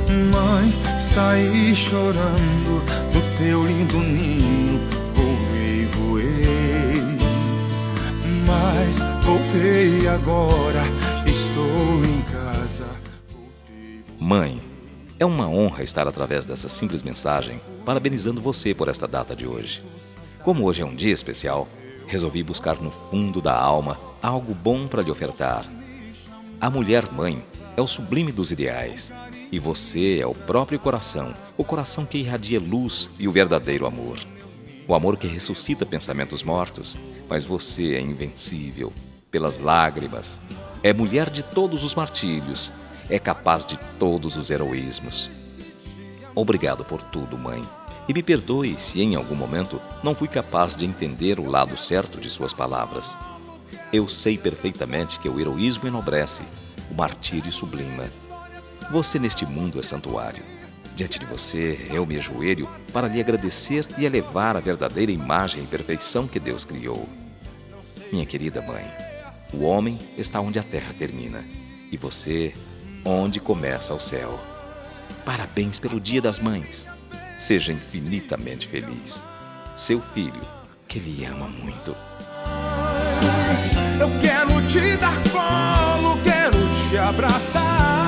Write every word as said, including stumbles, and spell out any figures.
Mãe, saí chorando do teu lindo ninho, voei, voei, mas voltei agora, estou em casa. Voltei, voltei. Mãe, é uma honra estar através dessa simples mensagem parabenizando você por esta data de hoje. Como hoje é um dia especial, resolvi buscar no fundo da alma algo bom para lhe ofertar. A mulher-mãe é o sublime dos ideais, e você é o próprio coração, o coração que irradia luz e o verdadeiro amor. O amor que ressuscita pensamentos mortos, mas você é invencível, pelas lágrimas, é mulher de todos os martírios, é capaz de todos os heroísmos. Obrigado por tudo, mãe, e me perdoe se em algum momento não fui capaz de entender o lado certo de suas palavras. Eu sei perfeitamente que o heroísmo enobrece, o martírio sublima. Você neste mundo é santuário. Diante de você, eu me ajoelho para lhe agradecer e elevar a verdadeira imagem e perfeição que Deus criou. Minha querida mãe, o homem está onde a terra termina, e você, onde começa o céu. Parabéns pelo Dia das Mães. Seja infinitamente feliz. Seu filho, que lhe ama muito. Eu quero te dar colo, quero te abraçar.